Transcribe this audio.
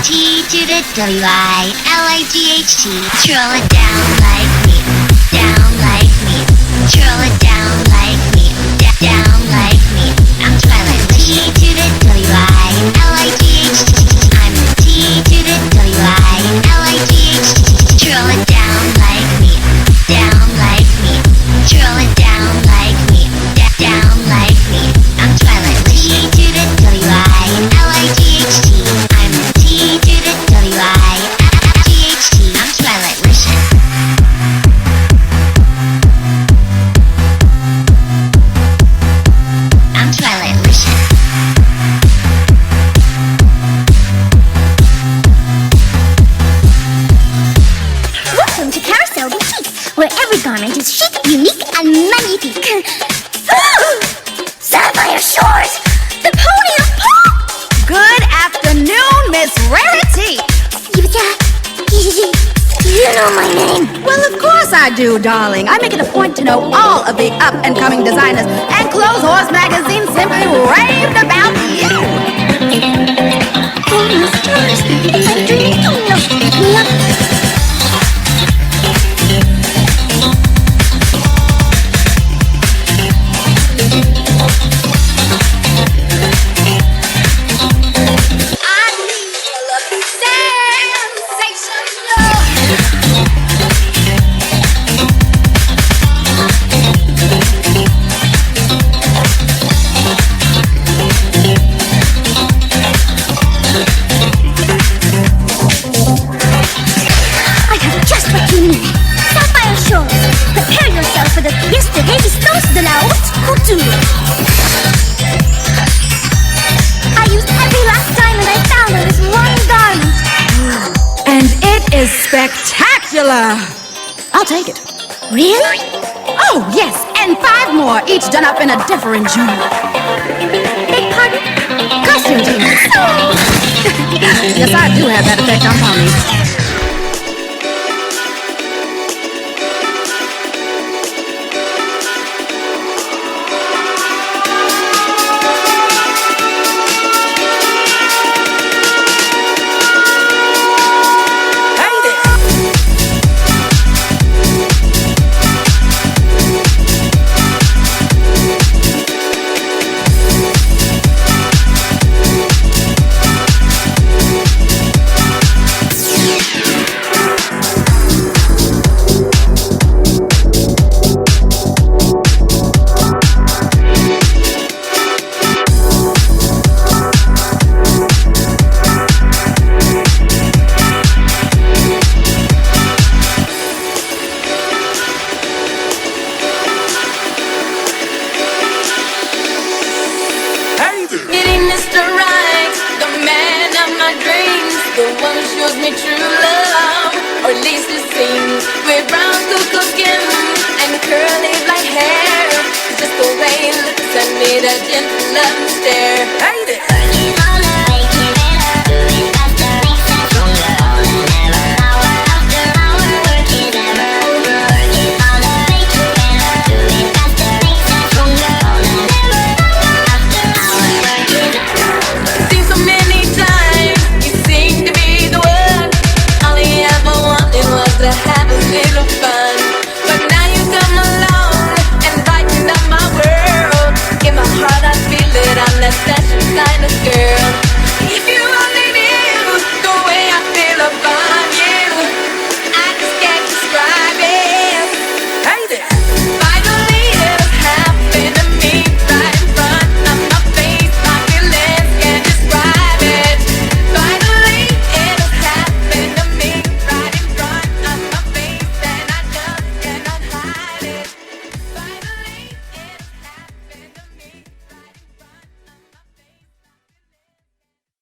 T to the W-I-L-I-G-H-T. Troll it down like me, down like me. Troll it down like me, down like me. I'm Twilight. T to the W-I-L-I-G-H-T. I'm the T to the W-I-L-I-G-H-T. Troll it down like me, down like me. Troll it down like me, down like me. I'm Twilight. T to the W-I-L-I-G-H-T. I'm the T to the W-I-L-I-G-H-T. I'm Twilight Wishing. I'm Twilight Wishing. Welcome to Carousel Boutique, where every garment is chic, unique, and magnifique. Sapphire Shores, the pony of pop! Good afternoon, Miss Rarity. You know my name. Well, of course I do, darling. I make it a point to know all of the up-and-coming designers, and Clothes Horse magazine simply raved about you. Oh, my stars, I dreamed of I have just what you need. Sapphire Shores. Prepare yourself for the Fiesta Resistance de la Haute Couture. I used every last diamond I found on this one garment. And it is spectacular. I'll take it. Really? Oh, yes, and 5 more, each done up in a different jewel. Beg pardon? Costume changes. Yes, I do have that effect on ponies. The one who shows me true love, or at least it seems. With brown cocoa skin and curly black hair, just the way he looks at me, that gentle love stare. Hey there.